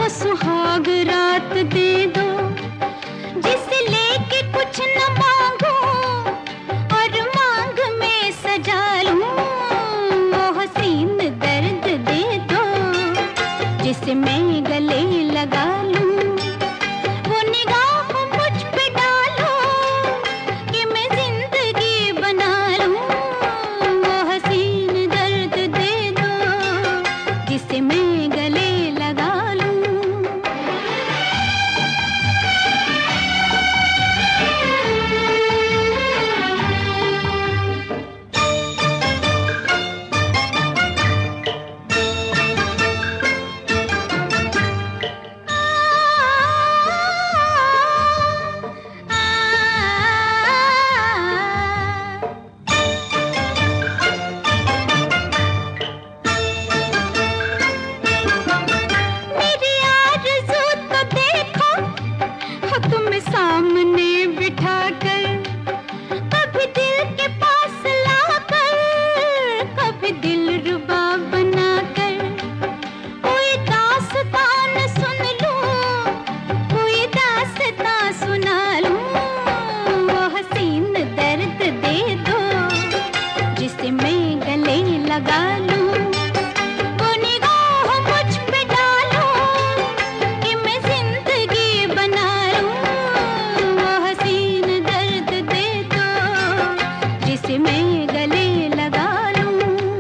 सुहाग रात दे दो, जिसे लेके कुछ न मांगो और मांग में सजा लूं। वो हसीन दर्द दे दो, जिसे मैं गले लगा लूं। वो निगाह मुझ पे डालो कि मैं जिंदगी बना लूं। वो हसीन दर्द दे दो, जिसे मैं गले लगा लूं। सामने बिठाकर, कभी दिल के पास लाकर, कभी दिल रुबा बनाकर, कोई दास्तान सुन लूं, कोई दास्तान सुना लूं। वो हसीन दर्द दे दो, जिसे मैं गले लगा लूं। मैं गले लगा लूं।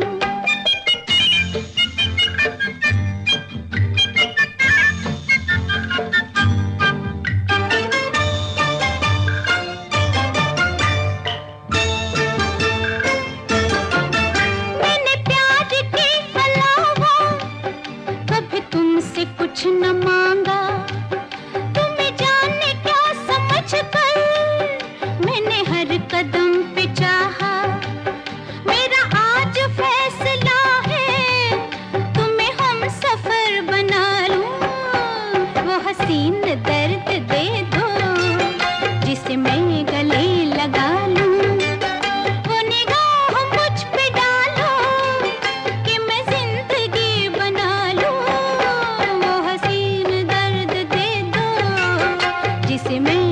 मैंने प्यार के अलावा कभी तुमसे कुछ न मांगा। तुम्हें जाने क्या समझ कर मैंने हर कदम पे चाहा। मेरा आज फैसला है, तुम्हें हम सफर बना लूं। वो हसीन दर्द दे दो, जिसे मैं गले लगा लूं। वो निगाह मुझ पे डालो कि मैं जिंदगी बना लूं। वो हसीन दर्द दे दो, जिसे मैं